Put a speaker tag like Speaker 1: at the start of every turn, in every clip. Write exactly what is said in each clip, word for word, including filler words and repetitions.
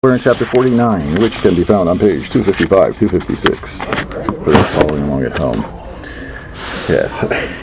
Speaker 1: We're in chapter forty-nine, which can be found on page two fifty-five, two fifty-six, for those following along at home. Yes.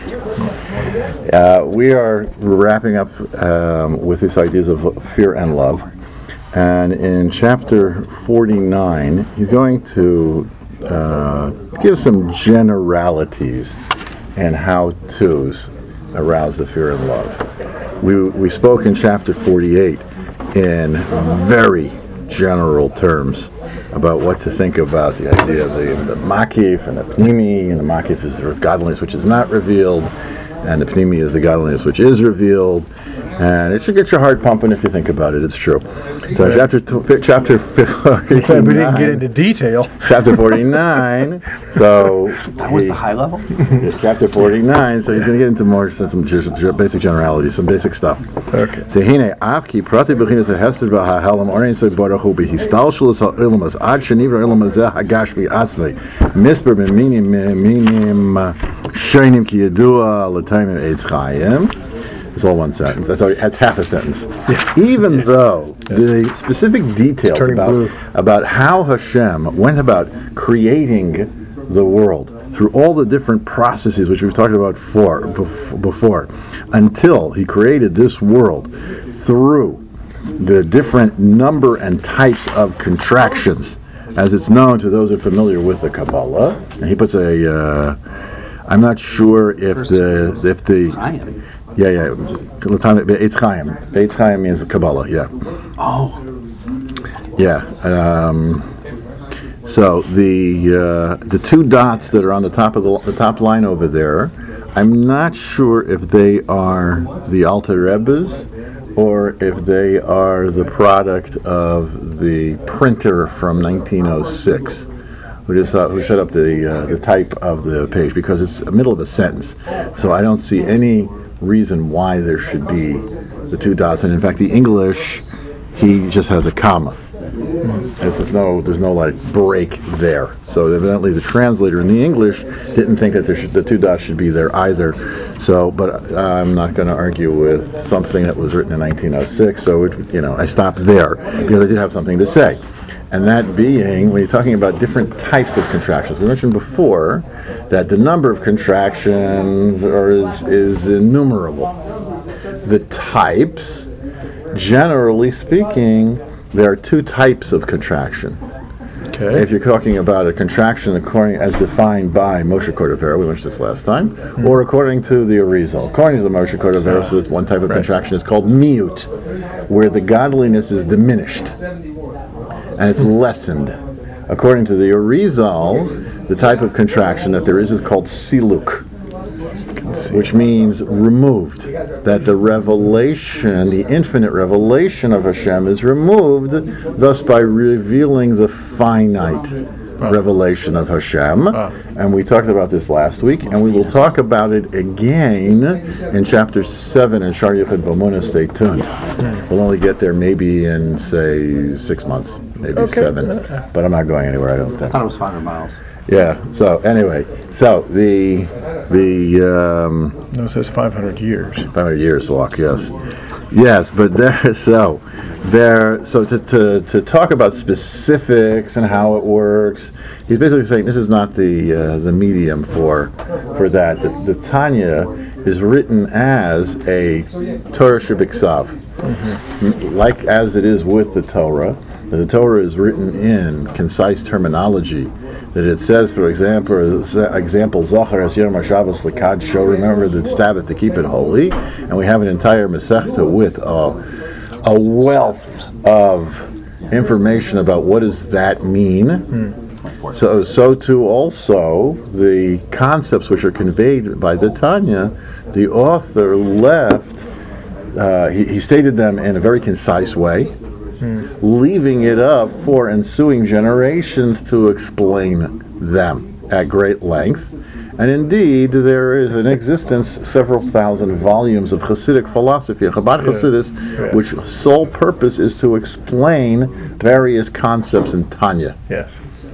Speaker 1: Uh, we are wrapping up um, with these ideas of fear and love. And in chapter forty-nine, he's going to uh, give some generalities and how-tos arouse the fear and love. We, we spoke in chapter forty-eight in very general terms about what to think about the idea of the, the makif and the pnimi, and the makif is the godliness which is not revealed, and the pnimi is the godliness which is revealed, and it should get your heart pumping if you think about it. It's true. So okay. chapter t- chapter forty-nine,
Speaker 2: we didn't get into detail.
Speaker 1: Chapter forty-nine. So
Speaker 3: that was he, the high level.
Speaker 1: Chapter forty-nine. So he's going to get into more some just basic generalities, some basic stuff.
Speaker 2: Okay.
Speaker 1: So hine afki prati bechinas hester b'hahelam orin so baruch hu b'histalshelus ha'ilmas ad shenivra ilmas zeh hagashmi asmei misper b'minim minim shonim ki yadua l'taimim eitz chayim. It's all one sentence. That's, all, that's half a sentence. Yeah. Even yeah. though yeah. the specific details Turning about blue. about how Hashem went about creating the world through all the different processes which we've talked about for, before, until he created this world through the different number and types of contractions, as it's known to those who are familiar with the Kabbalah. And he puts a, uh, I'm not sure if the, if the, Yeah, yeah. Eitz Chaim. Eitz Chaim means Kabbalah, yeah.
Speaker 3: Oh.
Speaker 1: Yeah. Um, so the uh, the two dots that are on the top of the, the top line over there, I'm not sure if they are the Alter Rebbe's or if they are the product of the printer from nineteen oh six. Who just uh, who set up the uh, the type of the page, because it's the middle of a sentence. So I don't see any reason why there should be the two dots, and in fact the English, he just has a comma. There's no there's no like break there, so evidently the translator in the English didn't think that there should, the two dots should be there either. So but I'm not going to argue with something that was written in nineteen oh six, so it, you know I stopped there because I did have something to say. And that being, when you're talking about different types of contractions, we mentioned before that the number of contractions are, is, is innumerable. The types, generally speaking, there are two types of contraction.
Speaker 2: Okay.
Speaker 1: If you're talking about a contraction according as defined by Moshe Cordovero, we mentioned this last time, mm-hmm. or according to the Arizal. According to the Moshe Cordovero, uh, so that one type of right. contraction is called miut, where the godliness is diminished and it's lessened. According to the Arizal, the type of contraction that there is is called siluk, which means removed. That the revelation, the infinite revelation of Hashem is removed, thus by revealing the finite Oh. revelation of Hashem. Oh. And we talked about this last week, and we will talk about it again in chapter seven in Shar Yichud V'Amunah. Stay tuned. Mm. We'll only get there maybe in, say, six months, maybe okay. seven. Okay. But I'm not going anywhere, I don't think.
Speaker 3: I thought it was five hundred miles.
Speaker 1: Yeah, so anyway, so the, the, um...
Speaker 2: No, it says five hundred years.
Speaker 1: five hundred years walk, yes. Yes, but there, so... There, so to, to to talk about specifics and how it works, he's basically saying this is not the uh, the medium for for that. The, the Tanya is written as a Torah Shebiksav, mm-hmm. like as it is with the Torah. The Torah is written in concise terminology. That it says, for example, example Zachar as Yom HaShabbos L'Kad Show. Remember the Sabbath to keep it holy, and we have an entire Masechta with a. a wealth of information about what does that mean. Mm. So, so too also the concepts which are conveyed by the Tanya, the author left, uh, he, he stated them in a very concise way, mm. leaving it up for ensuing generations to explain them at great length. And indeed, there is in existence several thousand volumes of Hasidic philosophy, Chabad yeah. Hasidus, yeah. which sole purpose is to explain various concepts in Tanya.
Speaker 2: Yes.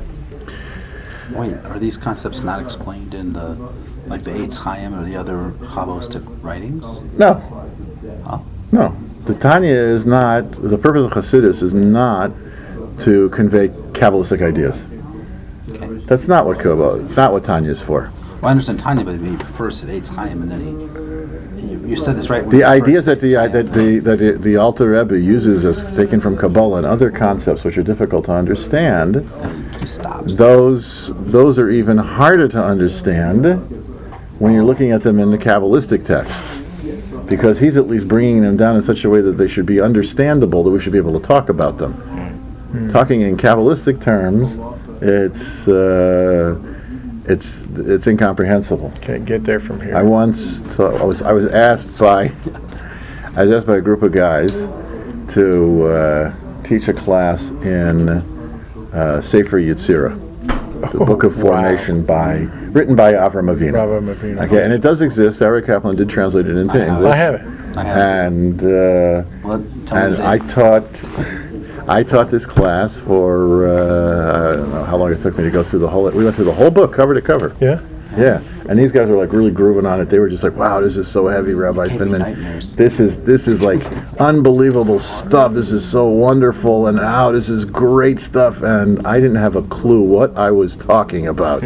Speaker 3: Wait, are these concepts not explained in the, like the Eitz Chaim or the other Kabbalistic writings?
Speaker 1: No.
Speaker 3: Oh.
Speaker 1: No. The Tanya is not, the purpose of Hasidus is not to convey Kabbalistic ideas.
Speaker 3: Okay.
Speaker 1: That's not what Kabbalah, not what Tanya is for.
Speaker 3: Well, I understand Tanya, but he refers to the Eitz Chaim, and then he, you, you said this right. when
Speaker 1: The
Speaker 3: you referred
Speaker 1: ideas
Speaker 3: to
Speaker 1: that the
Speaker 3: Eitz Chaim.
Speaker 1: that the that the, the Alter Rebbe uses as taken from Kabbalah and other concepts which are difficult to understand,
Speaker 3: Then he stops.
Speaker 1: those those are even harder to understand when you're looking at them in the Kabbalistic texts, because he's at least bringing them down in such a way that they should be understandable, that we should be able to talk about them.
Speaker 2: Hmm.
Speaker 1: Talking in Kabbalistic terms, it's uh, it's it's incomprehensible.
Speaker 2: Can't get there from here.
Speaker 1: I once thought, I was I was asked by I was asked by a group of guys to uh, teach a class in uh, Sefer Yetzirah, the
Speaker 2: Oh,
Speaker 1: Book of
Speaker 2: wow.
Speaker 1: Formation by written by Avram Avinu.
Speaker 2: Bravo, Mavino.
Speaker 1: Okay, and it does exist. Eric Kaplan did translate it into
Speaker 3: I have.
Speaker 1: English.
Speaker 2: I have it.
Speaker 3: I have.
Speaker 1: And uh,
Speaker 3: Well, tell me
Speaker 1: and
Speaker 3: the-
Speaker 1: I taught I taught this class for uh, I don't know how long it took me to go through the whole. We went through the whole book, cover to cover.
Speaker 2: Yeah?
Speaker 1: Yeah, and these guys were like really grooving on it. They were just like, "Wow, this is so heavy, Rabbi
Speaker 3: Gave me
Speaker 1: Finman.
Speaker 3: nightmares.
Speaker 1: This is this is like unbelievable stuff. This is so wonderful, and wow, this is great stuff." And I didn't have a clue what I was talking about,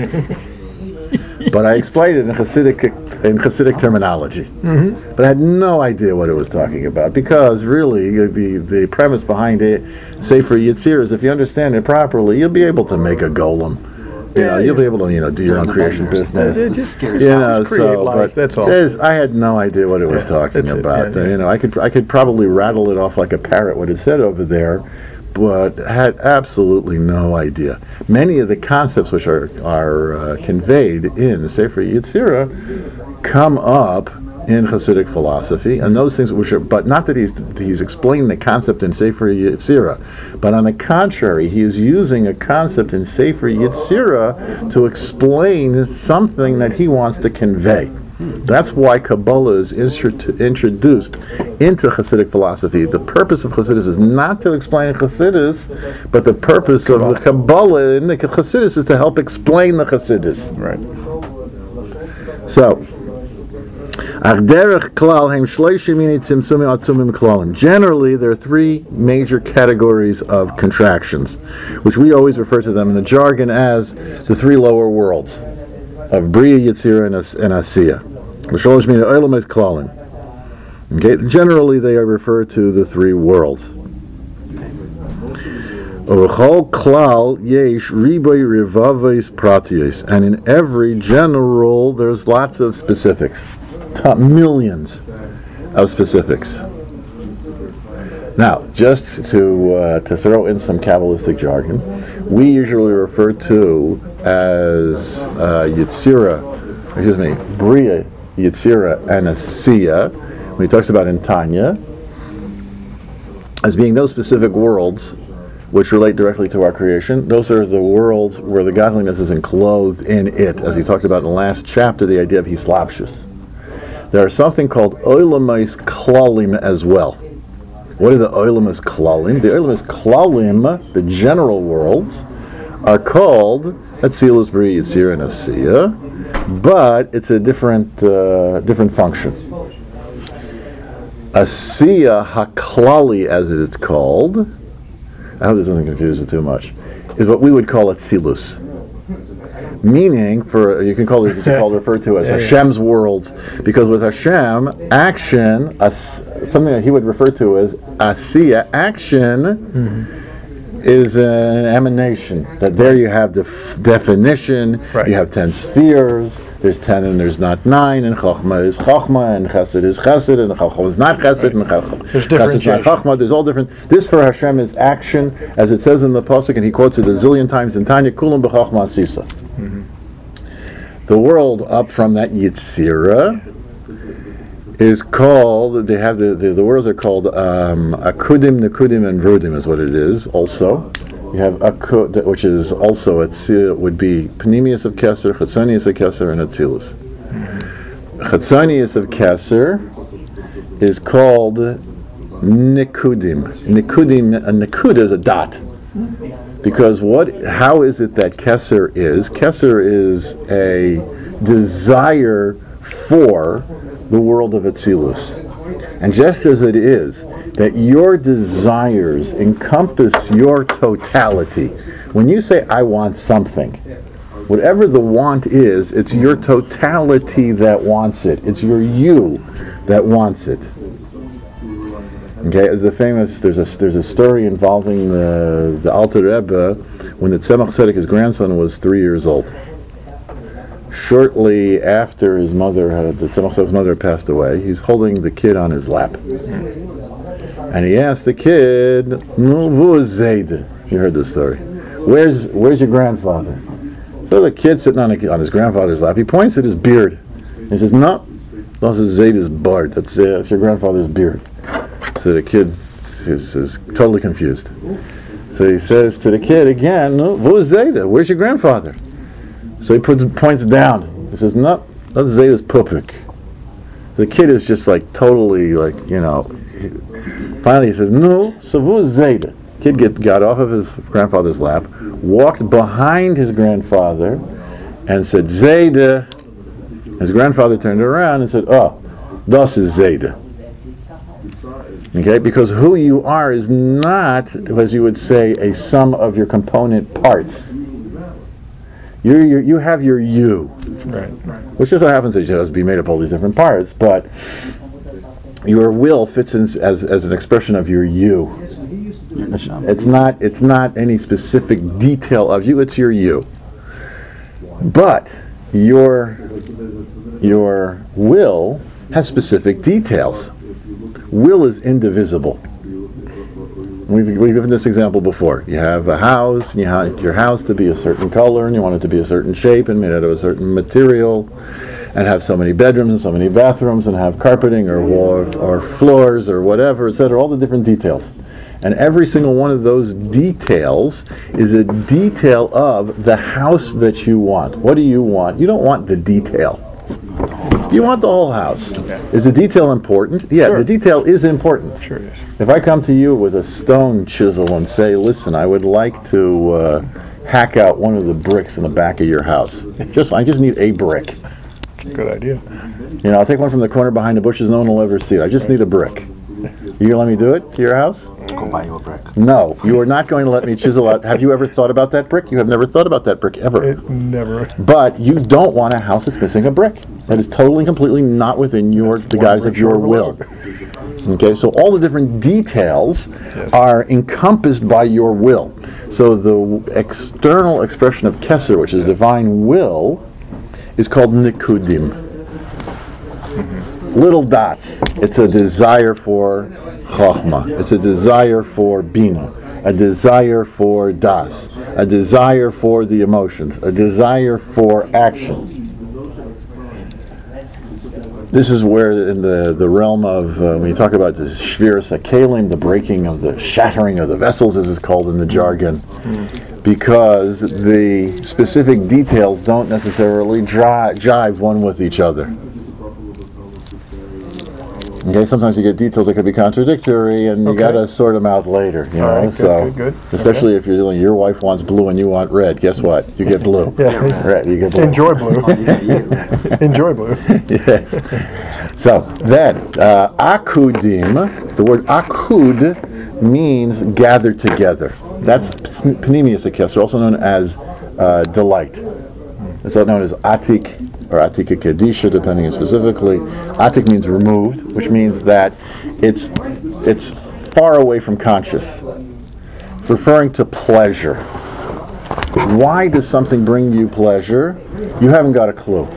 Speaker 1: but I explained it in Hasidic in Hasidic terminology.
Speaker 2: Mm-hmm.
Speaker 1: But I had no idea what it was talking about, because really the the premise behind it, Sefer Yetzirah, is if you understand it properly, you'll be able to make a golem. You know,
Speaker 2: Yeah,
Speaker 1: you'll be
Speaker 2: yeah.
Speaker 1: able to, you know, do your
Speaker 3: During
Speaker 1: own
Speaker 3: the
Speaker 1: creation
Speaker 3: nightmares.
Speaker 1: business.
Speaker 3: That's-
Speaker 2: It
Speaker 3: that
Speaker 2: just-
Speaker 3: scares
Speaker 1: You
Speaker 3: me.
Speaker 1: know,
Speaker 2: Just create
Speaker 1: so
Speaker 2: life,
Speaker 1: but
Speaker 2: that's all.
Speaker 1: there's- I had no idea what it was
Speaker 2: Yeah,
Speaker 1: talking
Speaker 2: that's it,
Speaker 1: about.
Speaker 2: yeah, yeah.
Speaker 1: You know, I could I could probably rattle it off like a parrot what it said over there, but had absolutely no idea. Many of the concepts which are are uh, conveyed in the Sefer Yetzirah come up in Hasidic philosophy, and those things which are, but not that he's he's explaining the concept in Sefer Yetzirah, but on the contrary, he is using a concept in Sefer Yetzirah to explain something that he wants to convey. That's why Kabbalah is intro- introduced into Hasidic philosophy. The purpose of Hasidus is not to explain Hasidus, but the purpose of the Kabbalah in the Hasidus is to help explain the Hasidus.
Speaker 2: Right.
Speaker 1: So, generally, there are three major categories of contractions, which we always refer to them in the jargon as the three lower worlds of Bria, Yetzirah, and, As- and Asiya. Okay, generally they are referred to the three worlds. And in every general, there's lots of specifics, Top millions of specifics. Now, just to uh, to throw in some Kabbalistic jargon, we usually refer to as uh, Yetzirah, excuse me, Bria, Yetzirah, and Asiya, when he talks about in Tanya, as being those specific worlds which relate directly to our creation. Those are the worlds where the godliness is enclosed in it, as he talked about in the last chapter, the idea of Hislapshus. There are something called Olamais Klalim as well. What are the Olamais Klalim? The Olamais Klalim, the general worlds, are called Atzilus, Bria, Yetzirah, and Asiya, but it's a different uh, different function. Asiya HaKlali, as it is called, I hope this doesn't confuse it too much, is what we would call Atzilus. Meaning, for you can call it, it's called referred to as
Speaker 2: Yeah, yeah.
Speaker 1: Hashem's worlds, because with Hashem, action, as, something that he would refer to as Asiya, action,
Speaker 2: Mm-hmm.
Speaker 1: is an emanation. That there you have the f- definition.
Speaker 2: Right.
Speaker 1: You have ten spheres. There's ten and there's not nine. And Chachma is Chachma, and Chesed is Chesed, and Chachma is not Chesed, and Chachma
Speaker 2: There's
Speaker 1: Chesed is not
Speaker 2: differentiation.
Speaker 1: Chachma. There's all different. This for Hashem is action, as it says in the pasuk, and he quotes it a zillion times in Tanya. Kulam b'Chachma Asisa. The world up from that Yetzirah is called, they have the, the, the worlds are called um, Akudim, Nekudim, and Vrudim is what it is also. You have Akud, which is also, Atzil, would be Panemius of Keser, Chatzanius of Keser, and Atzilus. Chatzanius of Keser is called Nekudim. Nekudim, a Nekud is a dot. Because what? How is it that Keser is? Keser is a desire for the world of Atzilus. And just as it is, that your desires encompass your totality. When you say, I want something, whatever the want is, it's your totality that wants it. It's your you that wants it. Okay, as the famous, there's a there's a story involving the the Alter Rebbe when the Tzemach Tzedek, his grandson, was three years old. Shortly after his mother, had, the Tzemach Tzedek's mother passed away, he's holding the kid on his lap, and he asked the kid, "Nu wo ist Zayde?" You heard this story. Where's Where's your grandfather? So the kid sitting on, a, on his grandfather's lap, he points at his beard. He says, "No, das ist Zayde's beard. That's, uh, that's your grandfather's beard." So the kid is, is totally confused. So he says to the kid again, "No, wo ist Zayde? Where's your grandfather?" So he puts points down. He says, "No, that's Zayde's pupik." The kid is just like totally like, you know. He, finally he says, "No, so wo ist Zayde?" Kid get, got off of his grandfather's lap, walked behind his grandfather, and said, "Zayde." His grandfather turned around and said, "Oh, das ist Zayde." Okay, because who you are is not, as you would say, a sum of your component parts. You're, you're, you have your you,
Speaker 2: Right.
Speaker 1: which just so happens that it has to be made up of all these different parts, but your will fits in as, as an expression of your you.
Speaker 3: Your neshama.
Speaker 1: It's not, it's not any specific detail of you, it's your you. But your, your will has specific details. Will is indivisible. We've, we've given this example before. You have a house, and you want your house to be a certain color, and you want it to be a certain shape, and made out of a certain material, and have so many bedrooms and so many bathrooms, and have carpeting or wall, or floors or whatever, et cetera. All the different details. And every single one of those details is a detail of the house that you want. What do you want? You don't want the detail. You want the whole house. Is the detail important? Yeah,
Speaker 2: Sure.
Speaker 1: the detail is important.
Speaker 2: Sure is.
Speaker 1: If I come to you with a stone chisel and say, "Listen, I would like to uh, hack out one of the bricks in the back of your house. Just, I just need a brick.
Speaker 2: Good idea.
Speaker 1: You know, I'll take one from the corner behind the bushes. No one will ever see it. I just need a brick. You gonna let me do it to your house?
Speaker 3: Go buy you a brick.
Speaker 1: No, you are not going to let me chisel out. Have you ever thought about that brick? You have never thought about that brick ever.
Speaker 2: It never.
Speaker 1: But you don't want a house that's missing a brick. That is totally, completely not within your the
Speaker 2: one
Speaker 1: guise
Speaker 2: brick
Speaker 1: of your
Speaker 2: short of a
Speaker 1: will.
Speaker 2: load.
Speaker 1: Okay, so all the different details
Speaker 2: Yes.
Speaker 1: are encompassed by your will. So the external expression of Kesser, which is divine will, is called Nikudim. Little dots. It's a desire for Chachma. It's a desire for Bina. A desire for Das. A desire for the emotions. A desire for action. This is where in the, the realm of, uh, when you talk about the Shviras HaKelim, the breaking of the, shattering of the vessels, as it's called in the jargon, because the specific details don't necessarily dri- jive one with each other. Okay, sometimes you get details that could be contradictory, and you
Speaker 2: Okay.
Speaker 1: gotta sort them out later, you know,
Speaker 2: All right, good,
Speaker 1: so,
Speaker 2: good, good.
Speaker 1: especially if you're doing, your wife wants blue and you want red, guess what? You get blue.
Speaker 2: Yeah.
Speaker 1: Right, you get blue.
Speaker 2: Enjoy blue.
Speaker 3: Yeah, yeah.
Speaker 2: Enjoy blue.
Speaker 1: Yes. So then, uh, akudim, the word akud means gathered together. That's Panemius Kesser, also known as uh, delight. It's also known as atik or atika kedisha, depending on specifically. Atik means removed, which means that it's it's far away from conscious, referring to pleasure. Why does something bring you pleasure? You haven't got a clue.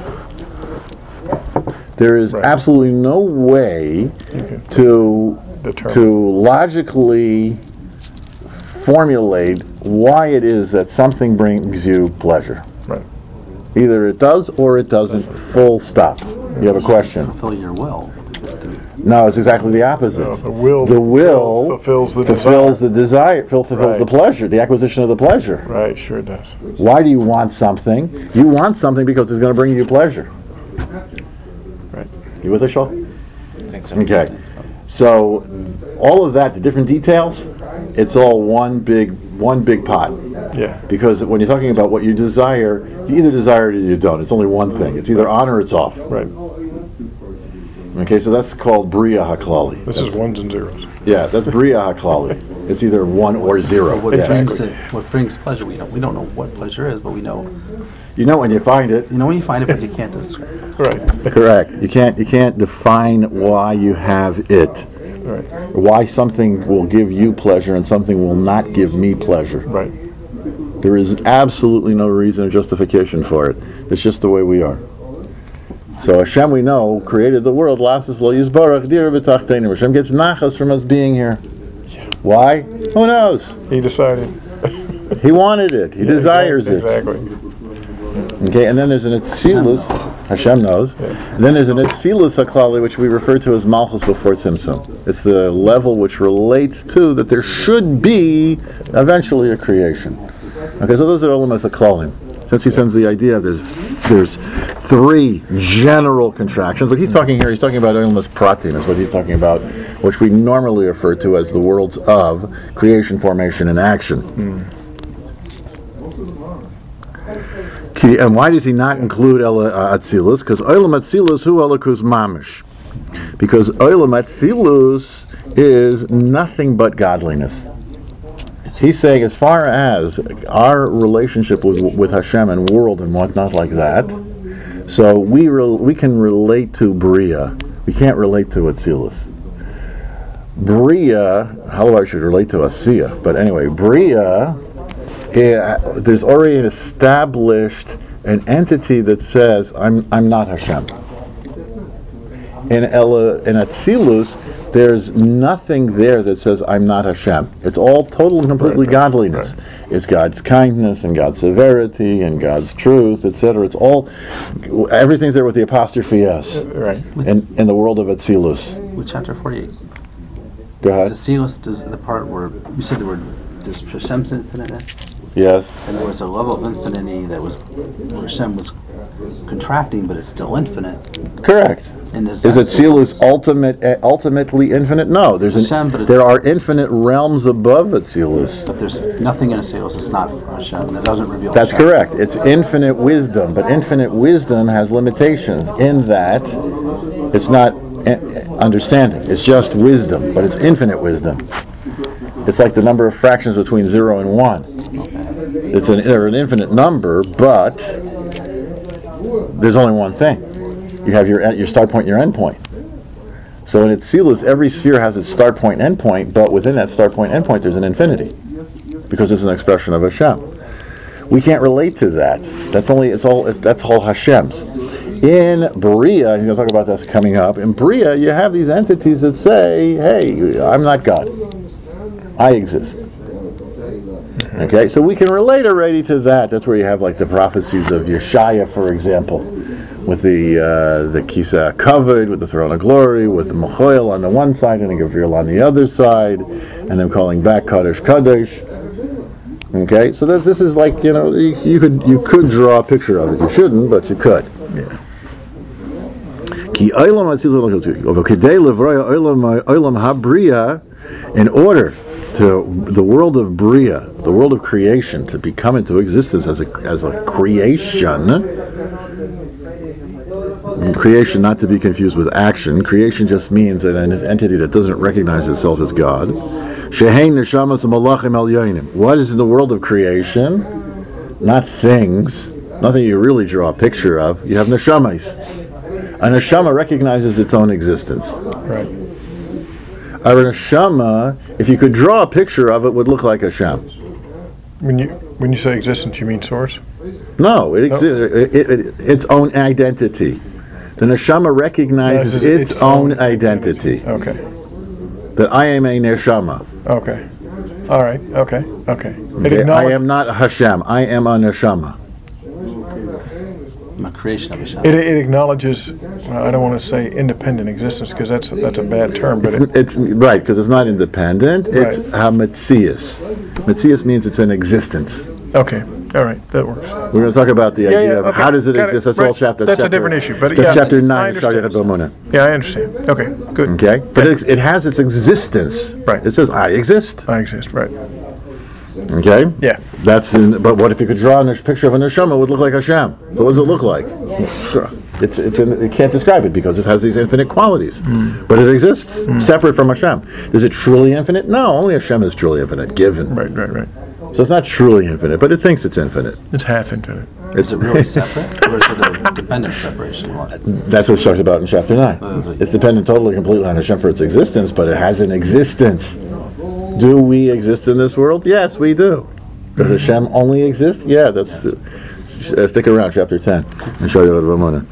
Speaker 1: There is
Speaker 2: Right.
Speaker 1: absolutely no way to
Speaker 2: Determine.
Speaker 1: to logically formulate why it is that something brings you pleasure.
Speaker 2: Right.
Speaker 1: Either it does or it doesn't. Full stop. You have a question?
Speaker 3: Fulfill your will.
Speaker 1: No, it's exactly the opposite.
Speaker 2: No, the will
Speaker 1: The will
Speaker 2: fulfills the
Speaker 1: fulfills
Speaker 2: desire.
Speaker 1: the desire, fulfills
Speaker 2: Right.
Speaker 1: the pleasure, the acquisition of the pleasure.
Speaker 2: Right, sure it does.
Speaker 1: Why do you want something? You want something because it's going to bring you pleasure.
Speaker 2: Right.
Speaker 1: You with us, Shaw?
Speaker 4: I think so.
Speaker 1: Okay. So all of that, the different details, it's all one big one big pot.
Speaker 2: Yeah.
Speaker 1: Because when you're talking about what you desire, you either desire it or you don't. It's only one thing. It's either on or it's off.
Speaker 2: Right.
Speaker 1: Okay, so that's called Bria HaKlali.
Speaker 2: This is ones and zeros.
Speaker 1: Yeah, that's Bria HaKlali. It's either one or zero.
Speaker 3: What
Speaker 1: Yeah.
Speaker 3: brings it, what brings pleasure? We don't, we don't know what pleasure is, but we know,
Speaker 1: You know when you find it.
Speaker 3: you know when you find it, but you can't describe it.
Speaker 2: Right.
Speaker 1: Correct. You can't you can't define why you have it.
Speaker 2: Right.
Speaker 1: Why something will give you pleasure and something will not give me pleasure.
Speaker 2: Right.
Speaker 1: There is absolutely no reason or justification for it. It's just the way we are. So Hashem, we know, created the world. Lasses lo yizbarach dira b'tachteinu. Hashem gets nachas from us being here. Why? Who knows?
Speaker 2: He decided.
Speaker 1: He wanted it. He
Speaker 2: Yeah,
Speaker 1: desires
Speaker 2: exactly,
Speaker 1: it.
Speaker 2: Exactly.
Speaker 1: Okay, and then there's an etzilus. Hashem knows. And then there's an etzilus haklali, which we refer to as malchus before tzimtzum. It's the level which relates to that there should be eventually a creation. Okay, so those are elements of klalim. Since he sends the idea, there's there's three general contractions. But he's talking here, he's talking about elements pratim, is what he's talking about, which we normally refer to as the worlds of creation, formation, and action.
Speaker 2: Mm.
Speaker 1: Ki- And why does he not include Ela uh, Atzilus? Because Olam Atzilus hu Elokus Mamish. Because Olam Atzilus is nothing but godliness. He's saying, as far as our relationship with, with Hashem and world and whatnot like that, so we re- we can relate to Bria. We can't relate to Atzilus. Bria, how I should relate to Asiya, but anyway, Bria, eh, there's already an established an entity that says, I'm I'm not Hashem. In Ela, in Atzilus, there's nothing there that says I'm not Hashem. It's all total and completely
Speaker 2: Right,
Speaker 1: godliness.
Speaker 2: right.
Speaker 1: It's God's kindness and God's severity and God's truth, et cetera. It's all, everything's there with the apostrophe S
Speaker 2: Right.
Speaker 1: in, in the world of Atzilus.
Speaker 3: With chapter forty-eight,
Speaker 1: Go
Speaker 3: the
Speaker 1: ahead.
Speaker 3: sealist does the part where you said the word there's Hashem's infiniteness,
Speaker 1: Yes.
Speaker 3: and there was a level of infinity that was where Hashem was contracting, but it's still infinite.
Speaker 1: Correct.
Speaker 3: And is
Speaker 1: Is
Speaker 3: that-
Speaker 1: Atzilus ultimate, uh, ultimately infinite? No. There's
Speaker 3: It's Hashem, but
Speaker 1: an,
Speaker 3: it's-
Speaker 1: there are infinite realms above Atzilus.
Speaker 3: But there's nothing in a sealist that's not Hashem. That doesn't reveal.
Speaker 1: That's
Speaker 3: Hashem.
Speaker 1: correct. It's infinite wisdom, but infinite wisdom has limitations in that it's not eh, understanding. It's just wisdom, but it's infinite wisdom. It's like the number of fractions between zero and one. It's an, they're an infinite number, but there's only one thing. You have your your start point and your end point. So in Atzilus, every sphere has its start point and end point, but within that start point and end point, there's an infinity, because it's an expression of Hashem. We can't relate to that. That's only it's all it's, that's all Hashem's. In Bria, and you'll talk about this coming up. In Bria, you have these entities that say, "Hey, I'm not God. I exist." Okay, so we can relate already to that. That's where you have like the prophecies of Yeshaya, for example, with the uh, the Kisa covered, with the throne of glory, with the Mechoel on the one side and the Gavril on the other side, and them calling back Kadosh Kadosh. Okay, so that this is like, you know, you, you could you could draw a picture of it. You shouldn't, but you could.
Speaker 2: Yeah.
Speaker 1: Ki olam atzilus k'dei levraya olam olam habriya, in order to the world of Bria, the world of creation, to become into existence as a as a creation. Creation not to be confused with action. Creation just means that an entity that doesn't recognize itself as God. Shehein neshamas malachim elyonim. What is in the world of creation? Not things. Nothing you really draw a picture of. You have neshamas. A neshama recognizes its own existence.
Speaker 2: Right.
Speaker 1: A neshama, if you could draw a picture of it, would look like Hashem.
Speaker 2: When you when you say existence, you mean source?
Speaker 1: No, it exists. It, it, it, its own identity. The neshama recognizes
Speaker 2: Yes,
Speaker 1: its,
Speaker 2: its
Speaker 1: own
Speaker 2: own
Speaker 1: identity.
Speaker 2: Okay.
Speaker 1: That I am a neshama.
Speaker 2: Okay. All right. Okay. Okay. It
Speaker 1: Okay? I
Speaker 2: acknowledge-
Speaker 1: am not Hashem. I am a neshama.
Speaker 3: I'm a creation of Hashem.
Speaker 2: It, it acknowledges. Well, I don't want to say independent existence because that's that's a bad term, but it,
Speaker 1: It's right because it's not independent. It's
Speaker 2: Right.
Speaker 1: hametzias. Metzias means it's in existence.
Speaker 2: okay. All right. That works.
Speaker 1: We're going to talk about the
Speaker 2: Yeah,
Speaker 1: idea
Speaker 2: yeah,
Speaker 1: of
Speaker 2: okay.
Speaker 1: how does it
Speaker 2: Got it.
Speaker 1: exist. That's
Speaker 2: Right.
Speaker 1: all chapter.
Speaker 2: That's a
Speaker 1: chapter,
Speaker 2: different issue, but
Speaker 1: that's
Speaker 2: yeah,
Speaker 1: chapter
Speaker 2: I
Speaker 1: nine. of
Speaker 2: understand.
Speaker 1: Shariat B'Munah.
Speaker 2: Yeah, I understand. Okay. Good.
Speaker 1: Okay, but it, it has its existence.
Speaker 2: Right.
Speaker 1: It says I exist.
Speaker 2: I exist. Right.
Speaker 1: Okay.
Speaker 2: Yeah.
Speaker 1: That's in, but what if you could draw a picture of a neshama? It would look like Hashem. So what does it look like? Sure. It's it's in, you can't describe it because it has these infinite qualities, mm. but it exists mm. separate from Hashem. Is it truly infinite? No, only Hashem is truly infinite, given.
Speaker 2: Right, right, right.
Speaker 1: So it's not truly infinite, but it thinks it's infinite.
Speaker 2: It's half infinite.
Speaker 3: Is it really separate, or is it a dependent separation?
Speaker 1: That's what's talked about in chapter nine. It's dependent totally, completely on Hashem for its existence, but it has an existence. Do we exist in this world? Yes, we do. Does mm-hmm. Hashem only exist? Yeah, that's. Yes. Uh, stick around, chapter ten, and show you what Ramona.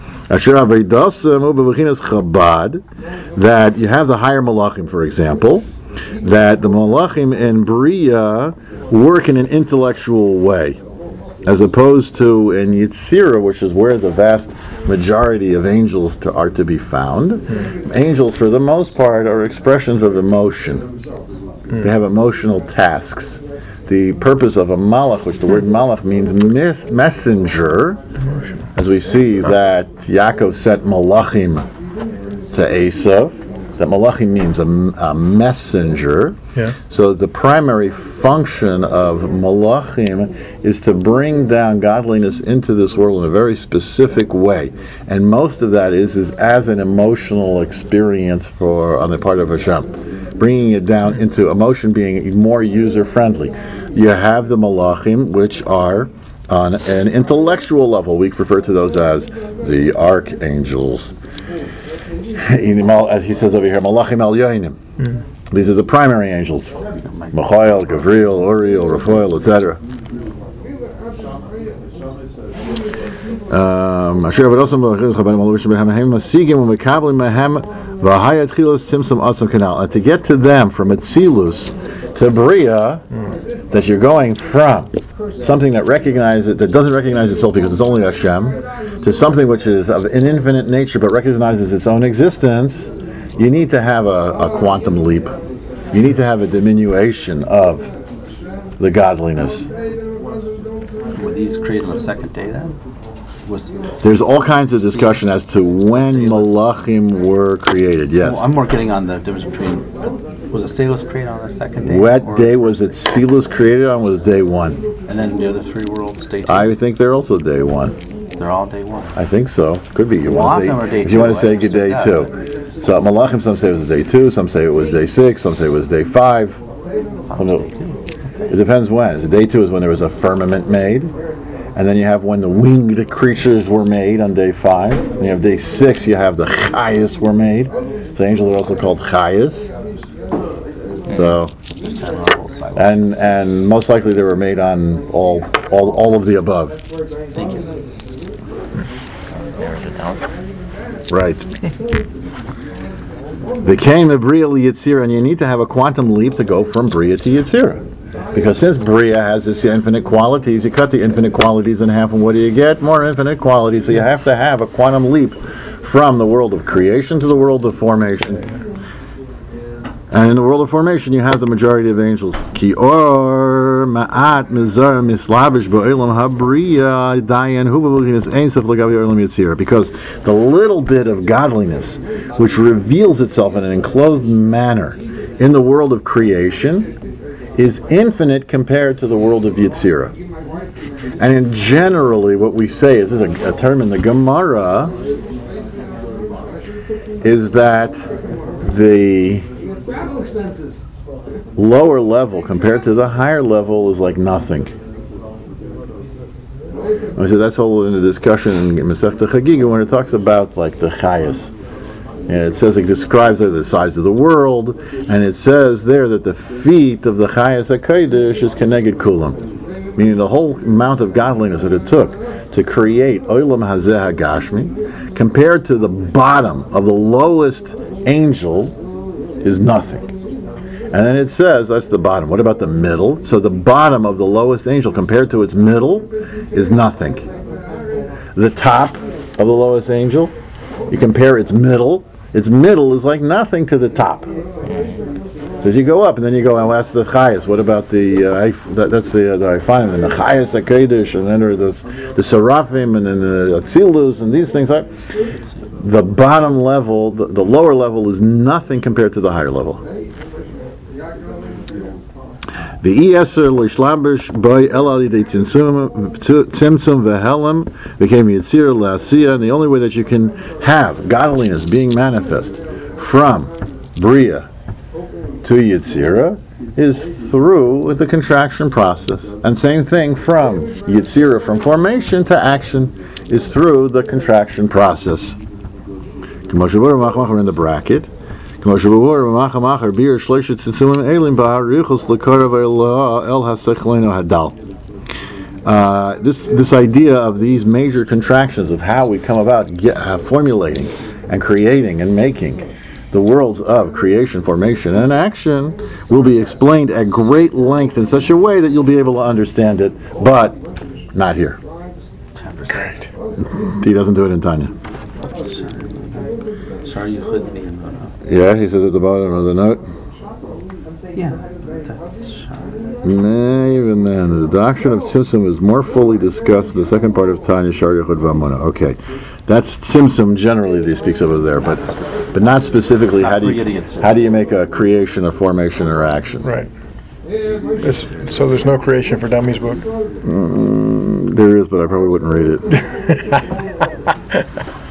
Speaker 1: Chabad, that you have the higher malachim, for example, that the malachim in Bria work in an intellectual way, as opposed to in Yitzira, which is where the vast majority of angels to, are to be found. Mm. Angels, for the most part, are expressions of emotion. Mm. They have emotional tasks. The purpose of a malach, which the word malach means mes- messenger, as we see that Yaakov sent malachim to Esav, that malachim means a, a messenger. Yeah. So the primary function of malachim is to bring down godliness into this world in a very specific way, and most of that is is as an emotional experience for on the part of Hashem, bringing it down into emotion, being more user friendly. You have the malachim, which are on an intellectual level. We refer to those as the archangels. As he says over here, malachim al yoinim. Mm. These are the primary angels: Michael, Gabriel, Uriel, Raphael, et cetera. Um, and to get to them from Atzilus to Bria, mm. that you're going from something that recognizes that doesn't recognize itself because it's only Hashem, to something which is of an infinite nature but recognizes its own existence, you need to have a, a quantum leap. You need to have a diminution of the godliness.
Speaker 3: Were these created on the second day then? Was
Speaker 1: There's all kinds of discussion as to when malachim were created. Yes.
Speaker 3: Well, I'm more getting on the difference between, uh, was it Salus created on the second day?
Speaker 1: What day was it Salus created on? Was day one.
Speaker 3: And then the other three worlds, day two?
Speaker 1: I think they're also day one.
Speaker 3: They're all day one?
Speaker 1: I think so. Could be. You
Speaker 3: well,
Speaker 1: want to say, if you want to say day that, two. So malachim, some say it was day two, some say it was day six, some say it was day five. It depends when. Is it day two is when there was a firmament made. And then you have when the winged creatures were made on day five. And you have day six, you have the chayas were made. So angels are also called chayas. So, and and most likely they were made on all all all of the above.
Speaker 3: Thank you.
Speaker 1: Right. They came to Bria Yitzira, and you need to have a quantum leap to go from Bria to Yitzira. Because since Bria has this infinite qualities, you cut the infinite qualities in half, and what do you get? More infinite qualities. So you have to have a quantum leap from the world of creation to the world of formation. And in the world of formation, you have the majority of angels. Ki or ma'at mizar mislavish ba'olam habriya dayan hu b'vulkinas ein sof l'gavi olam yitzira. Because the little bit of godliness which reveals itself in an enclosed manner in the world of creation is infinite compared to the world of Yitzira. And in generally what we say is, this is a, a term in the Gemara, is that the lower level compared to the higher level is like nothing. So that's all in the discussion in Masechta Chagiga when it talks about like the chayas. And it says, it describes the size of the world, and it says there that the feet of the Chayas HaKodesh is Keneged Kulam, meaning the whole amount of godliness that it took to create Olam Hazeh HaGashmi, compared to the bottom of the lowest angel, is nothing. And then it says, that's the bottom. What about the middle? So the bottom of the lowest angel compared to its middle is nothing. The top of the lowest angel, you compare its middle, its middle is like nothing to the top. So as you go up, and then you go, and well, that's the Chayas. What about the, uh, that, that's the, uh, the Ifanim, and the Chayas HaKodesh, and then there's the Seraphim, and then the Atzilus, and these things. Like, the bottom level, the, the lower level is nothing compared to the higher level. The eser l'ishlambish boy el alidei tzimtzum v'helem became yitzir la'asiyah, and the only way that you can have godliness being manifest from bria to yitzira is through the contraction process. And same thing from yitzira, from formation to action, is through the contraction process. In the bracket. Uh, this this idea of these major contractions of how we come about get, uh, formulating and creating and making the worlds of creation, formation, and action will be explained at great length in such a way that you'll be able to understand it, but not here.
Speaker 2: Great.
Speaker 1: He doesn't do it in Tanya.
Speaker 3: Sorry, you couldn't be in the.
Speaker 1: Yeah, he says at the bottom of the note.
Speaker 3: Yeah, that's sure.
Speaker 1: Nah, even then, the doctrine of Tzimtzum is more fully discussed in the second part of Tanya Shar Yechud V'Amuna. Okay, that's Tzimtzum generally that he speaks over there, but but not specifically. How do you how do you make a creation, a formation, or action?
Speaker 2: Right. This, so there's no Creation for Dummies book?
Speaker 1: Mm, there is, but I probably wouldn't read it.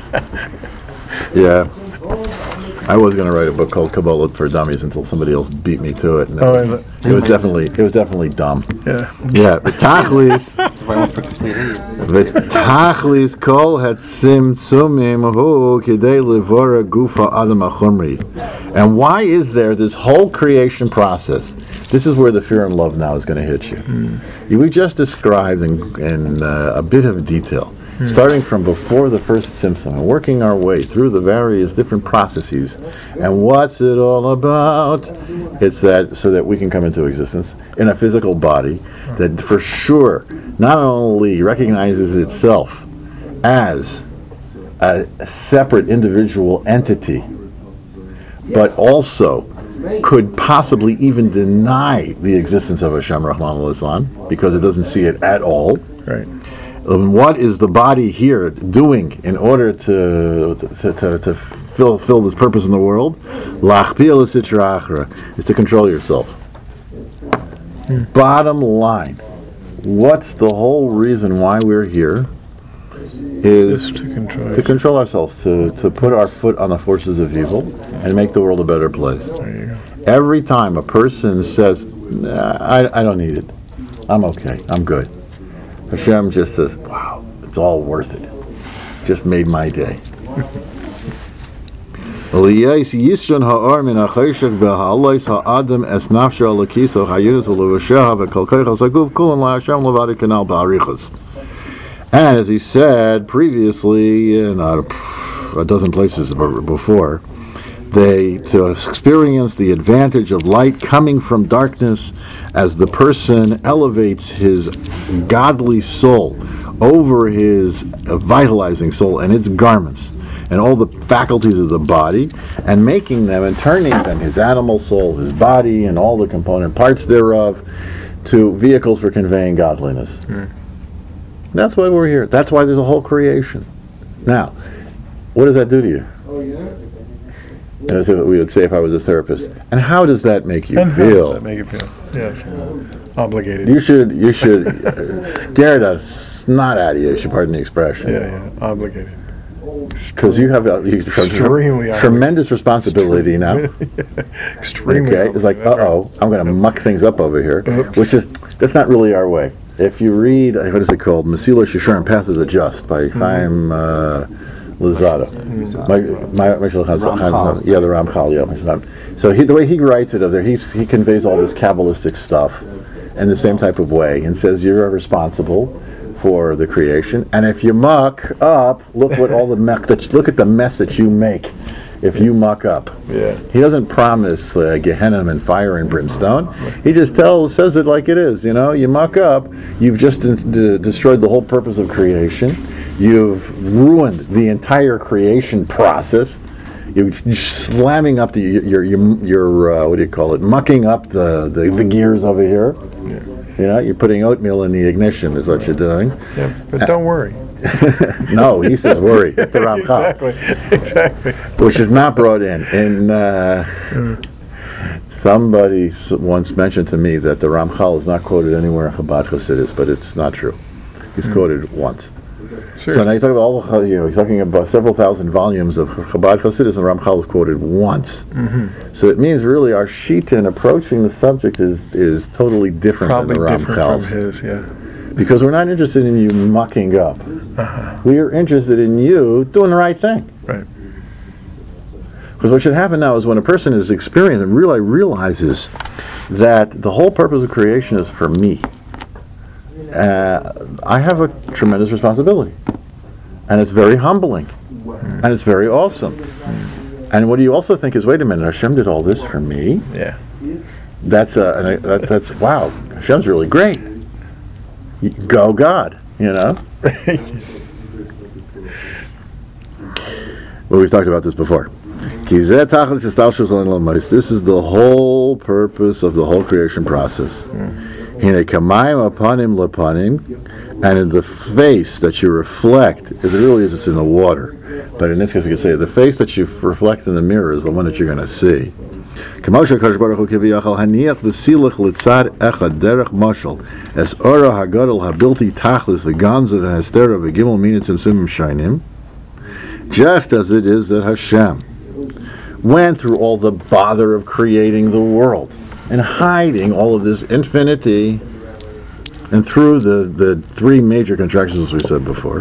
Speaker 1: Yeah. I was going to write a book called Kabbalah for Dummies until somebody else beat me to it. And it,
Speaker 2: Oh,
Speaker 1: was,
Speaker 2: is it?
Speaker 1: it was definitely it was definitely dumb.
Speaker 2: Yeah.
Speaker 1: Yeah, but Tachlis,
Speaker 3: If I went for complete idiots.
Speaker 1: V'tachlis kol hatzimtzumim hu kidei livora gufa adam achumri. And why is there this whole creation process? This is where the fear and love now is going to hit you. Mm. We just described in, in uh, a bit of detail, mm. starting from before the first Tzimtzum and working our way through the various different processes. And what's it all about? It's that so that we can come into existence in a physical body that for sure not only recognizes itself as a separate individual entity, but also could possibly even deny the existence of Hashem Rahman al-Islam because it doesn't see it at all.
Speaker 2: Right.
Speaker 1: Um, what is the body here doing in order to to, to, to fill, fill this purpose in the world? Lachpil sitra achra is to control yourself. Hmm. Bottom line, what's the whole reason why we're here? Is
Speaker 2: to control,
Speaker 1: to control ourselves, to, to put our foot on the forces of evil and make the world a better place.
Speaker 2: There you go.
Speaker 1: Every time a person says, nah, I, I don't need it, I'm okay, I'm good, Hashem just says, wow, it's all worth it. Just made my day. And as he said previously in a, a dozen places before, they to experience the advantage of light coming from darkness as the person elevates his godly soul over his vitalizing soul and its garments and all the faculties of the body, and making them and turning them, his animal soul, his body, and all the component parts thereof, to vehicles for conveying godliness. Mm. That's why we're here. That's why there's a whole creation. Now, what does that do to you?
Speaker 4: Oh, yeah?
Speaker 1: And that's what we would say if I was a therapist. And how does that make you
Speaker 2: And
Speaker 1: feel?
Speaker 2: How does that make you feel? Yes. Obligated.
Speaker 1: You should, you should, uh, scare the snot out of you, if you pardon the expression.
Speaker 2: Yeah, yeah. Obligated.
Speaker 1: Because you have a you have
Speaker 2: Extremely
Speaker 1: a tremendous responsibility now.
Speaker 2: Extremely.
Speaker 1: Okay, it's like, uh-oh, I'm going to muck things up over here,
Speaker 2: Oops.
Speaker 1: which is, that's not really our way. If you read, uh, what is it called, Mesilas Yesharim, Path of the Just, by
Speaker 2: Mm-hmm.
Speaker 1: Chaim uh, Lozada.
Speaker 3: Mm-hmm.
Speaker 1: My, my, Michel Chaz-
Speaker 3: Ramchal.
Speaker 1: yeah, the Ramchal, yeah. Michel. So he, the way he writes it over there, he, he conveys all this Kabbalistic stuff in the same type of way and says you're responsible for the creation, and if you muck up, look what all the muck that you, look at the mess that you make if you muck up.
Speaker 2: Yeah.
Speaker 1: He doesn't promise uh, Gehenna and fire and brimstone. He just tells, says it like it is. You know, you muck up, you've just de- de- destroyed the whole purpose of creation. You've ruined the entire creation process. You're slamming up the your your, your uh, what do you call it? Mucking up the, the, the gears over here.
Speaker 2: Yeah.
Speaker 1: You know, you're putting oatmeal in the ignition is what you're doing.
Speaker 2: Yeah, but don't worry.
Speaker 1: No, he says worry. That's the Ramchal.
Speaker 2: Exactly. Exactly.
Speaker 1: Which is not brought in. In uh, Somebody s- once mentioned to me that the Ramchal is not quoted anywhere in Chabad Hasidus, but it's not true. He's quoted once. So now you talk about all the, you know, he's talking about several thousand volumes of Chabad Hasidus, and Ramchal is quoted once.
Speaker 2: Mm-hmm.
Speaker 1: So it means really our Shita in approaching the subject is is totally different
Speaker 2: Probably
Speaker 1: than the
Speaker 2: different from
Speaker 1: Ramchal's.
Speaker 2: his, yeah.
Speaker 1: Because we're not interested in you mucking up.
Speaker 2: Uh-huh.
Speaker 1: We are interested in you doing the right thing.
Speaker 2: Right.
Speaker 1: Because what should happen now is when a person is experienced and really realizes that the whole purpose of creation is for me, uh, I have a tremendous responsibility. And it's very humbling. Mm. And it's very awesome. Mm. And what do you also think is, wait a minute, Hashem did all this for me?
Speaker 2: Yeah.
Speaker 1: That's, uh, and I, that, that's wow, Hashem's really great. Y- Go God, you know? Well, we've talked about this before. This is the whole purpose of the whole creation process. Mm. And in the face that you reflect, it really is, it's in the water. But in this case, we could say the face that you f- reflect in the mirror is the one that you're going to see. Just as it is that Hashem went through all the bother of creating the world and hiding all of this infinity, and through the, the three major contractions, as we said before.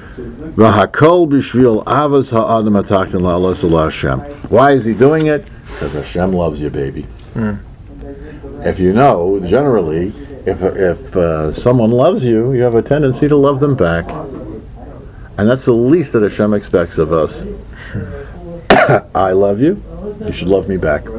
Speaker 1: Why is he doing it? Because Hashem loves you, baby.
Speaker 2: Mm.
Speaker 1: If you know, generally, if if uh, someone loves you, you have a tendency to love them back. And that's the least that Hashem expects of us. I love you, you should love me back.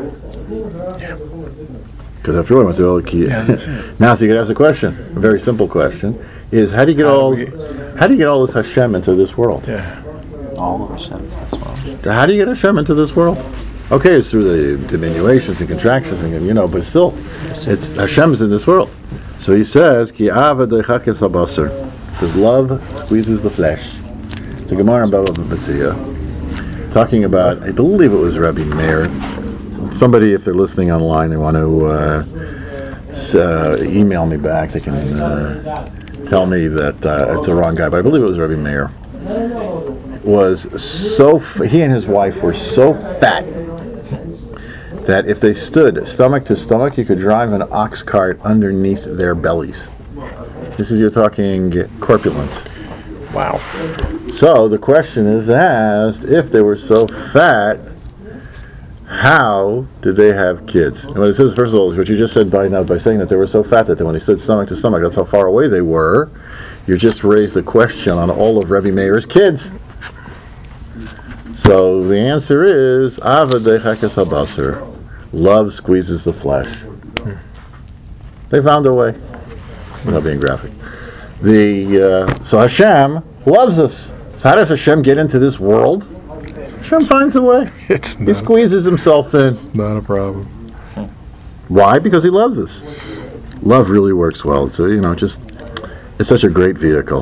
Speaker 1: Because after all, I went through all the key.
Speaker 2: Yeah, that's it.
Speaker 1: Now, so you could ask a question, a very simple question, is how do you get
Speaker 2: How do
Speaker 1: all
Speaker 2: we-
Speaker 1: how do you get all this Hashem into this world?
Speaker 2: Yeah.
Speaker 3: All of Hashem as well.
Speaker 1: How do you get Hashem into this world? Okay, it's through the diminutions and contractions, and you know, but still, it's Hashem's in this world. So he says, "Ki ava doichakes habasar." Says love squeezes the flesh. It's a Gemara in Baba Batzia, talking about, I believe it was Rabbi Meir. Somebody, if they're listening online, they want to uh, s- uh, email me back. They can uh, tell me that uh, it's the wrong guy, but I believe it was Rabbi Meir. Was so f- he and his wife were so fat that if they stood stomach to stomach, you could drive an ox cart underneath their bellies. This is, you're talking corpulent.
Speaker 2: Wow.
Speaker 1: So the question is asked, if they were so fat, how did they have kids? And what it says, first of all, is what you just said by now, by saying that they were so fat that when they stood stomach to stomach, that's how far away they were. You just raised a question on all of Rebbe Meir's kids. So the answer is, Ava deichakes habasar. Love squeezes the flesh. They found a way. Without being graphic. The uh, so Hashem loves us. So how does Hashem get into this world? Hashem finds a way.
Speaker 2: It's
Speaker 1: He
Speaker 2: not,
Speaker 1: squeezes himself in.
Speaker 2: not a problem.
Speaker 1: Why? Because he loves us. Love really works well. So you know, just it's such a great vehicle.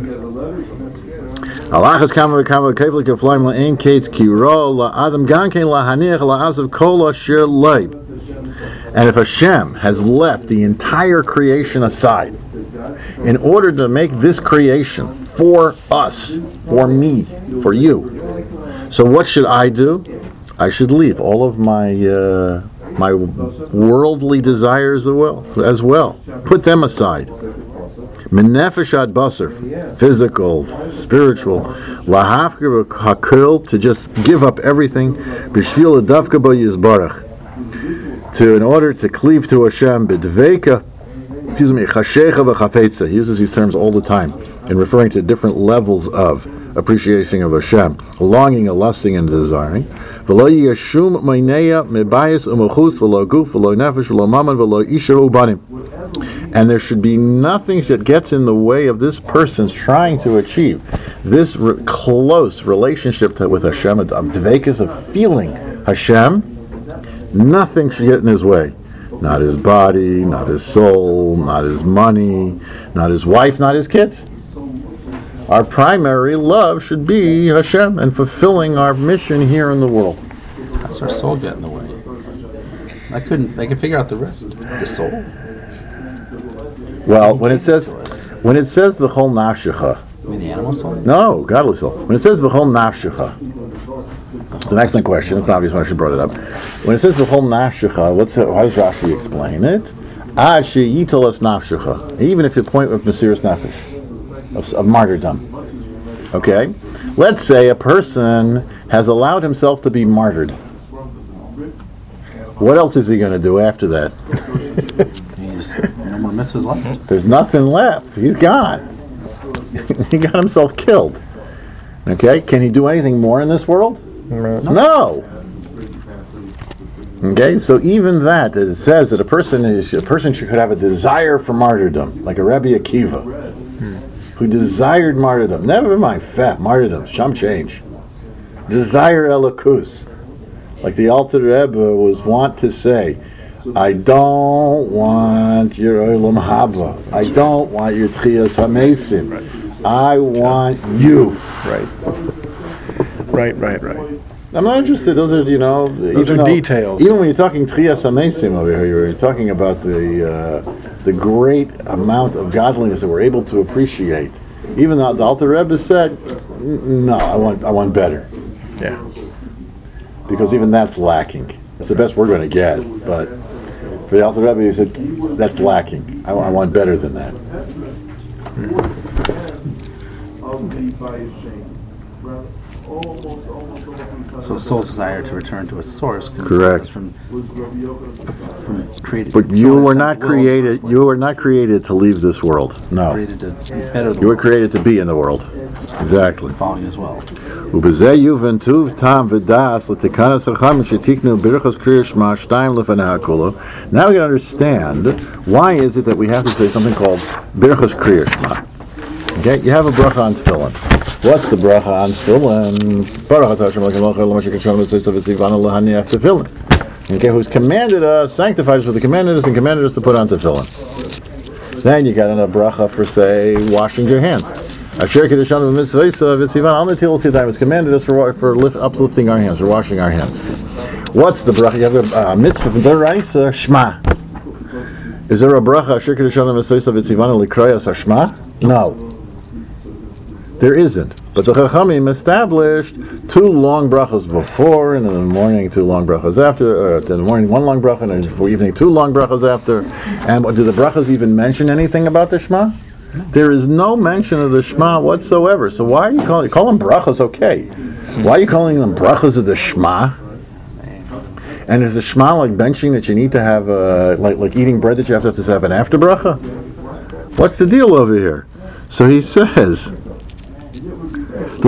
Speaker 1: Alachas kama v'kama kefli keflaim la'en kates kiro la'adam gankein la'hanich la'azav kol asher lay. And if Hashem has left the entire creation aside in order to make this creation for us, for me, for you, so what should I do? I should leave all of my uh, my worldly desires as well, as well. Put them aside. Menefesh ad basar, physical, spiritual, lahafker hakol, to just give up everything, b'shvil adavka bo yizbarach, to in order to cleave to Hashem, b'dveika, excuse me, chashecha v'chafetza. He uses these terms all the time in referring to different levels of appreciation of Hashem, longing, and lusting, and desiring. V'lo yeshum meineya mebayis u'mochus v'lo guf v'lo nefesh v'lo maman v'lo isha ubanim. And there should be nothing that gets in the way of this person's trying to achieve this re- close relationship to, with Hashem, a dveikus of feeling Hashem. Nothing should get in his way. Not his body, not his soul, not his money, not his wife, not his kids. Our primary love should be Hashem and fulfilling our mission here in the world.
Speaker 3: How does our soul get in the way? I couldn't. I can figure out the rest. The soul.
Speaker 1: Well, when it says when it says v'chol nafshecha,
Speaker 3: I mean, the animal soul.
Speaker 1: no, godly soul. When it says v'chol nafshecha, it's an excellent question. It's an obvious one. I should brought it up. When it says v'chol nafshecha, what's it, how does Rashi explain it? Ad she'yitelas nafshecha. Even if you point with mesiras nefesh of, of martyrdom. Okay, let's say a person has allowed himself to be martyred. What else is he going to do after that?
Speaker 3: He's, no more mitzvahs left.
Speaker 1: There's nothing left. He's gone. He got himself killed. Okay, can he do anything more in this world?
Speaker 2: No.
Speaker 1: No. Okay, so even that, it says that a person is a person should could have a desire for martyrdom, like a Rabbi Akiva, hmm. who desired martyrdom. Never mind fat martyrdom, some change. Desire elokus, like the Alter Rebbe was wont to say, I don't want your Olam Haba. I don't want your Tchias HaMesim. Right. I want you.
Speaker 2: Right. Right, right, right.
Speaker 1: I'm not interested. Those are, you know,
Speaker 2: those
Speaker 1: even
Speaker 2: are
Speaker 1: though,
Speaker 2: details.
Speaker 1: Even when you're talking Tchias HaMesim over here, you're talking about the uh, the great amount of godliness that we're able to appreciate. Even though the Alter Rebbe said, no, I want I want better.
Speaker 2: Yeah.
Speaker 1: Because even that's lacking. It's the best we're going to get, but for the Alter Rebbe, he said, that's lacking. I, I want better than that.
Speaker 3: So soul's desire to return to its source.
Speaker 1: Correct.
Speaker 3: From, from created,
Speaker 1: But you were not created. You were not created to leave this world. No.
Speaker 3: Created to better the
Speaker 1: You were
Speaker 3: world.
Speaker 1: created to be in the world. Exactly.
Speaker 3: Following as well.
Speaker 1: ובזה יובן טוב טעם ודעת לתקנת חכמים שתיקנו ברכות קריאת שמע שתיים לפני הכולו. Now we can understand why is it that we have to say something called Birchas Kriya Shema. Okay, you have a bracha on tefillin. What's the bracha on tefillin? Baruch atah Hashem Elokeinu melech haolam asher kidshanu v'tzitzah v'tzivanu lahaniach tefillin. Okay, who's commanded us, sanctified us with the commanded us, and commanded us to put on tefillin. Then you got a bracha for, say, washing your hands. Asher kidshanu v'mitzvah v'tzivanu al netilas yadayim. It's commanded us for for lift, uplifting our hands, for washing our hands. What's the bracha? You have a uh, mitzvah from Doraisa Shema. Is there a bracha Asher kidshanu v'mitzvah v'tzivanu likrayas Shema? No. There isn't. But the Chachamim established two long brachas before, and in the morning two long brachas after, uh, in the morning one long bracha, and in the evening two long brachas after. And what, do the brachas even mention anything about the Shema? There is no mention of the Shema whatsoever. So why are you calling, call them brachas, okay. Why are you calling them brachas of the Shema? And is the Shema like benching that you need to have, uh, like like eating bread that you have to have, to have an after bracha? What's the deal over here? So he says, the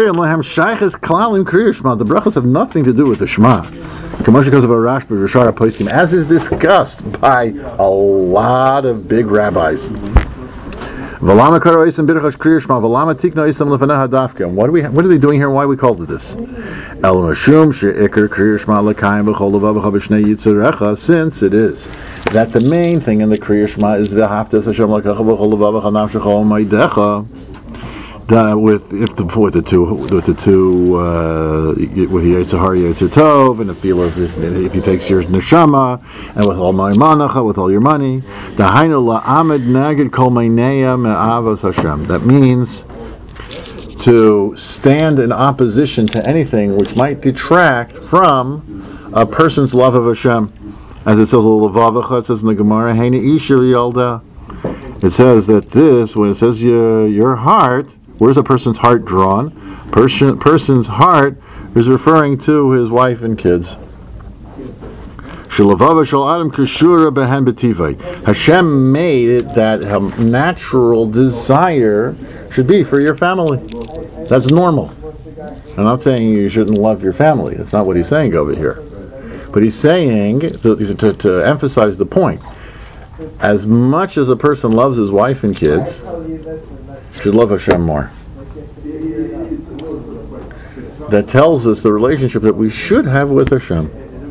Speaker 1: brachas have nothing to do with the Shema. As is discussed by a lot of big rabbis. And what are we? What are they doing here? Why are we called to this? Since it is that the main thing in the Kriya Shema is v'haftas Hashem l'kacha b'chol levavecha nafshecha u'maidecha. The, with if the with the two with the two uh, with Yitzhar Yitzhar Tov and the feel of if, if he takes your neshama and with all my manacha with all your money the hainu la'amid nagid kol meineya me'avos Hashem. That means to stand in opposition to anything which might detract from a person's love of Hashem, as it says it says in the Gemara Heina Isha Yalda. It says that this when it says your your heart. Where's a person's heart drawn? Person, person's heart is referring to his wife and kids. Hashem made it that a natural desire should be for your family. That's normal. I'm not saying you shouldn't love your family. That's not what he's saying over here. But he's saying, to, to, to emphasize the point, as much as a person loves his wife and kids, should love Hashem more. That tells us the relationship that we should have with Hashem.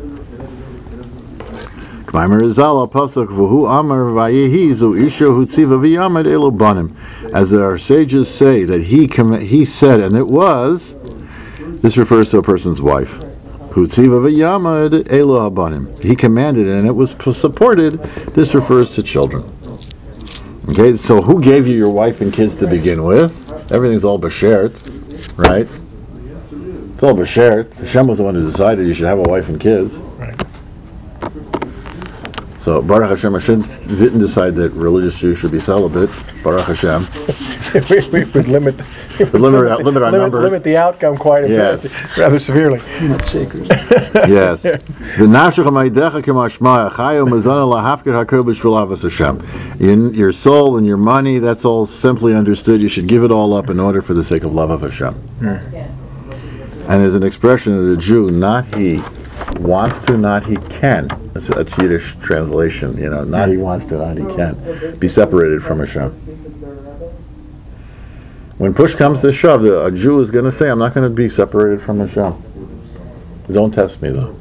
Speaker 1: As our sages say, that he com- he said, and it was, this refers to a person's wife. Hutziva v'yamad elo habanim. He commanded it, and it was supported. This refers to children. Okay, so who gave you your wife and kids to begin with? Everything's all b'shert, right? It's all b'shert. Hashem was the one who decided you should have a wife and kids.
Speaker 2: Right.
Speaker 1: So Baruch Hashem, Hashem didn't decide that religious Jews should be celibate. Baruch Hashem.
Speaker 2: we, we would limit, we would
Speaker 1: limit our- limit our numbers.
Speaker 2: Limit the outcome quite a
Speaker 1: Yes.
Speaker 2: bit, rather severely.
Speaker 3: Shakers.
Speaker 1: Yes. V'nafshecha ma'idech k'mashma chayu mazana lahafkir hakol b'shvil avos Hashem. In your soul and your money, that's all simply understood. You should give it all up in order for the sake of love of Hashem. And there's an expression of the Jew, not he wants to, not he can. That's, that's Yiddish translation, you know, not he wants to, not he can. Be separated from Hashem. When push comes to shove, the, a Jew is going to say, I'm not going to be separated from Hashem. Don't test me, though.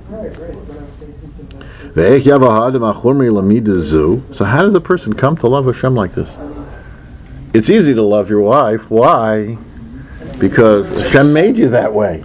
Speaker 1: So how does a person come to love Hashem like this? It's easy to love your wife. Why? Because Hashem made you that way.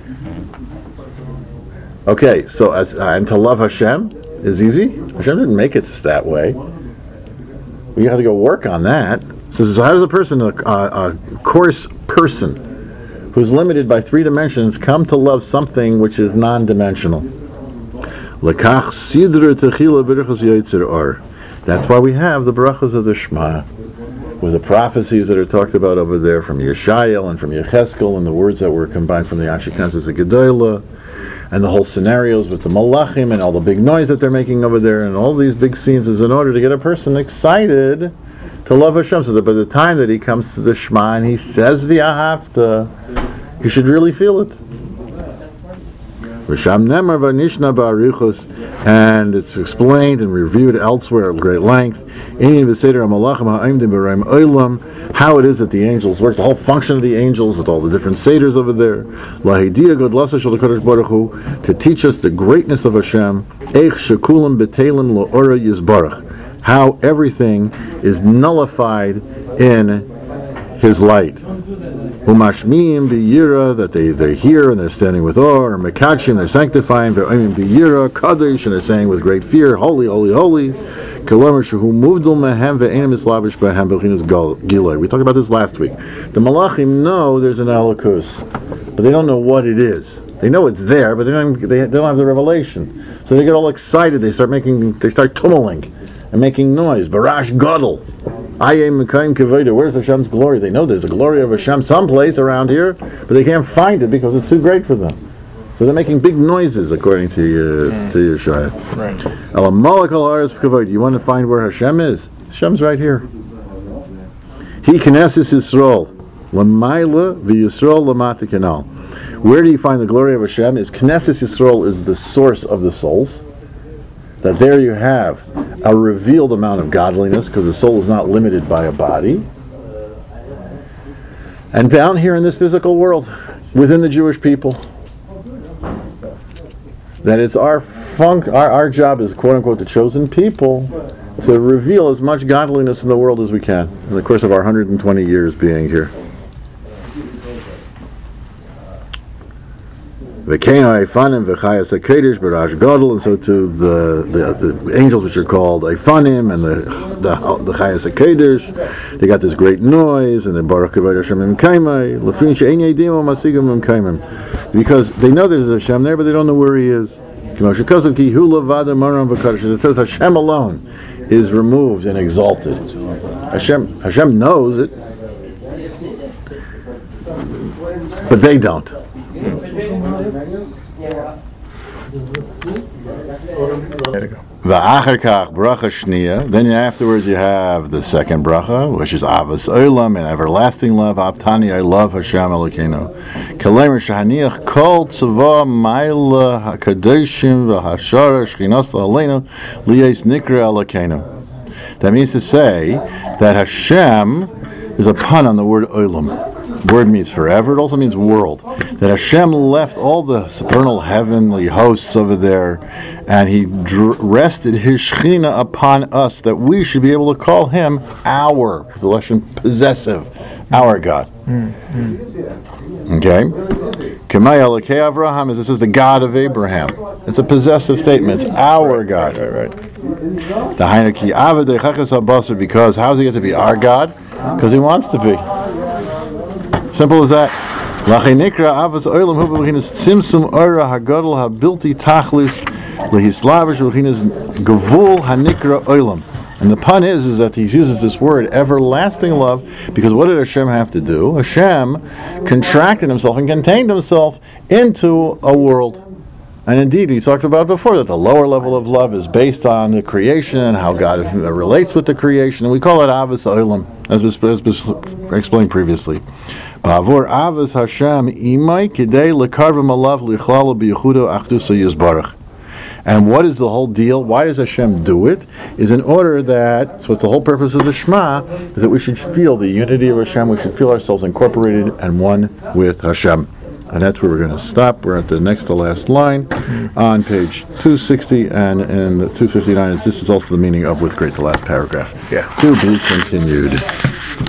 Speaker 1: Okay, so as uh, and to love Hashem is easy. Hashem didn't make it that way. We have to go work on that. So, so how does a person, a, a, a coarse person, who's limited by three dimensions, come to love something which is non-dimensional? Lekach sidra techila b'rachos yoytzer or. That's why we have the brachos of the Shema, with the prophecies that are talked about over there from Yeshayael and from Yecheskel, and the words that were combined from the Anshe Knesset Gedolah, and the whole scenarios with the Malachim and all the big noise that they're making over there, and all these big scenes is in order to get a person excited to love Hashem, so that by the time that he comes to the Shema and he says V'ahavta, he should really feel it. And it's explained and reviewed elsewhere at great length how it is that the angels work, the whole function of the angels with all the different seders over there, to teach us the greatness of Hashem, how everything is nullified in His light. Umashmiim biyira, that they they're here and they're standing with awe, or mekachim, they're sanctifying. Ve'oimim biyira kadosh, and they're saying with great fear, holy, holy, holy. Kolomer shehu muvdul mehem ve'enim islavish behem bechinas giloi. We talked about this last week. The malachim know there's an elokus, but they don't know what it is. They know it's there, but they don't they, they don't have the revelation. So they get all excited. They start making they start tummeling and making noise. Barash gadol. Where's Hashem's glory? They know there's a glory of Hashem someplace around here, but they can't find it because it's too great for them. So they're making big noises, according to uh, mm. to Yeshaya. Right. You want to find where Hashem is? Hashem's right here. He Knesset Yisrael, Lamaila v'Yisrael lamata kanal. Where do you find the glory of Hashem? Is Knesset Yisrael is the source of the souls. That there you have a revealed amount of godliness, because the soul is not limited by a body. And down here in this physical world, within the Jewish people, that it's our fun- our, our job as quote-unquote the chosen people to reveal as much godliness in the world as we can in the course of our one hundred twenty years being here. And so to the, the the angels, which are called Eifanim, and the the the Chayas HaKedesh, they got this great noise, and the Baruch Kavod Hashem Im Kaimai, Lefin She'ein Yedim Masigim Im Kaimim, because they know there's a Hashem there, but they don't know where He is. It says Hashem alone is removed and exalted. Hashem Hashem knows it, but they don't. V'achar bracha shniya. Then afterwards you have the second bracha, which is avos olam, and everlasting love. Avtani, I love Hashem Elokeinu. Kalemer shahaniach kol tzava ma'ila hakadoshim v'hashara shchinas aleinu liyos nikra Elokeinu. That means to say that Hashem is a pun on the word olam. Word means forever. It also means world. That Hashem left all the supernal heavenly hosts over there, and He dr- rested His Shekhinah upon us, that we should be able to call Him our, with the lesson possessive, our God. Okay? K'may Elokei Avraham is this is the God of Abraham. It's a possessive statement. It's our God.
Speaker 2: Right, right.
Speaker 1: The Heineki Avadei Chachas Habasar, because how does he get to be our God? Because he wants to be. Simple as that. Lachenikra Avas Olam Hu B'Chinas Tzimtzum Ora Hagadol Habilti Tachlis Lehislavish B'Chinas Gavul Hanikra Olam. And the pun is, is that he uses this word, everlasting love, because what did Hashem have to do? Hashem contracted himself and contained himself into a world. And indeed, we talked about before that the lower level of love is based on the creation and how God relates with the creation. And we call it Avos Olam, as was, as was explained previously. Ba'avur Avos Hashem imay kidei lekarvim alav lichlalo b'yichudo achdusa yizbarach. And what is the whole deal? Why does Hashem do it? Is in order that, so it's the whole purpose of the Shema, is that we should feel the unity of Hashem, we should feel ourselves incorporated and one with Hashem. And that's where we're going to stop. We're at the next to last line on page two sixty, and in two fifty-nine, this is also the meaning of with great, the last paragraph.
Speaker 2: Yeah.
Speaker 1: To be continued.